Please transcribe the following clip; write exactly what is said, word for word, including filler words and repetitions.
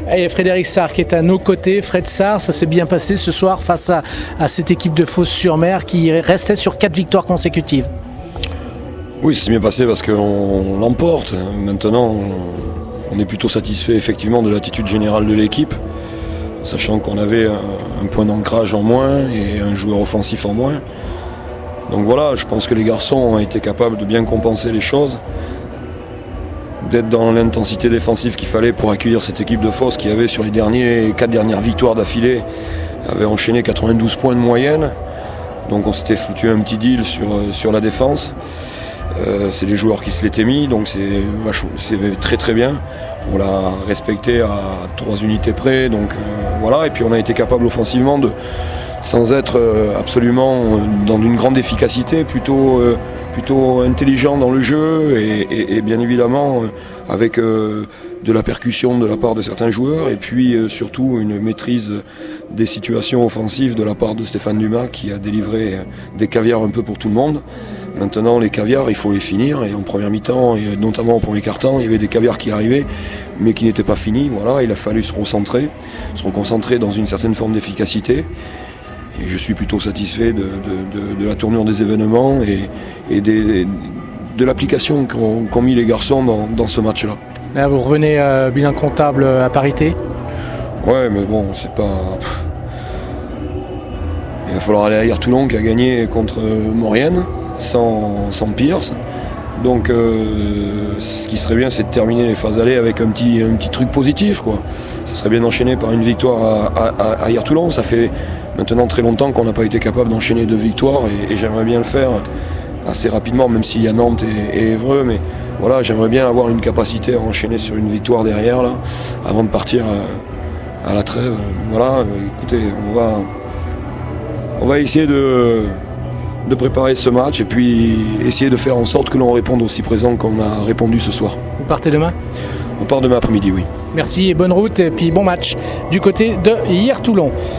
Et Frédéric Sarr qui est à nos côtés. Fred Sarr, ça s'est bien passé ce soir face à, à cette équipe de Fos-sur-Mer qui restait sur quatre victoires consécutives. Oui, ça s'est bien passé parce qu'on l'emporte. Maintenant, on est plutôt satisfait effectivement de l'attitude générale de l'équipe, sachant qu'on avait un, un point d'ancrage en moins et un joueur offensif en moins. Donc voilà, je pense que les garçons ont été capables de bien compenser les choses, d'être dans l'intensité défensive qu'il fallait pour accueillir cette équipe de Fos qui avait sur les derniers, quatre dernières victoires d'affilée avait enchaîné quatre-vingt-douze points de moyenne. Donc on s'était foutu un petit deal sur, sur la défense. Euh, c'est des joueurs qui se l'étaient mis, donc c'est, c'est très très bien. On l'a respecté à trois unités près, donc euh, voilà. Et puis on a été capable offensivement de, sans être absolument dans une grande efficacité, plutôt euh, plutôt intelligent dans le jeu et, et, et bien évidemment euh, avec euh, de la percussion de la part de certains joueurs et puis euh, surtout une maîtrise des situations offensives de la part de Stéphane Dumas qui a délivré des caviars un peu pour tout le monde. Maintenant les caviars il faut les finir et en première mi-temps et notamment en premier quart-temps il y avait des caviars qui arrivaient mais qui n'étaient pas finis. Voilà, il a fallu se recentrer, se reconcentrer dans une certaine forme d'efficacité. Et je suis plutôt satisfait de, de, de, de la tournure des événements et, et des, de l'application qu'ont, qu'ont mis les garçons dans, dans ce match-là. Là, vous revenez euh, bilan comptable à parité ? Ouais, mais bon, c'est pas... Il va falloir aller à Hier-Toulon qui a gagné contre Maurienne, sans, sans Pierce. Donc, euh, ce qui serait bien, c'est de terminer les phases allées avec un petit, un petit truc positif, quoi. Ça serait bien d'enchaîner par une victoire à, à, à Hier-Toulon. Ça fait maintenant très longtemps qu'on n'a pas été capable d'enchaîner deux victoires et, et j'aimerais bien le faire assez rapidement, même s'il y a Nantes et, et Évreux. Mais voilà, j'aimerais bien avoir une capacité à enchaîner sur une victoire derrière, là, avant de partir à, à la trêve. Voilà, écoutez, on va, on va essayer de... de préparer ce match et puis essayer de faire en sorte que l'on réponde aussi présent qu'on a répondu ce soir. Vous partez demain ? On part demain après-midi, oui. Merci et bonne route et puis bon match du côté de Hier-Toulon.